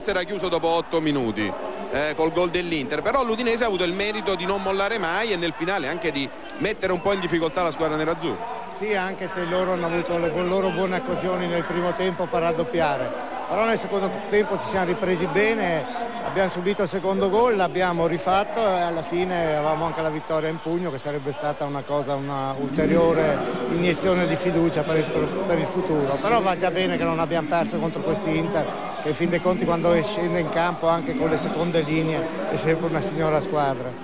discorso era chiuso dopo 8 minuti col gol dell'Inter, però l'Udinese ha avuto il merito di non mollare mai e nel finale anche di mettere un po' in difficoltà la squadra nerazzurra. Sì, anche se loro hanno avuto le loro buone occasioni nel primo tempo per raddoppiare, però nel secondo tempo ci siamo ripresi bene, abbiamo subito il secondo gol, l'abbiamo rifatto e alla fine avevamo anche la vittoria in pugno, che sarebbe stata una ulteriore iniezione di fiducia per il futuro. Però va già bene che non abbiamo perso contro questi Inter, che in fin dei conti quando scende in campo anche con le seconde linee è sempre una signora squadra.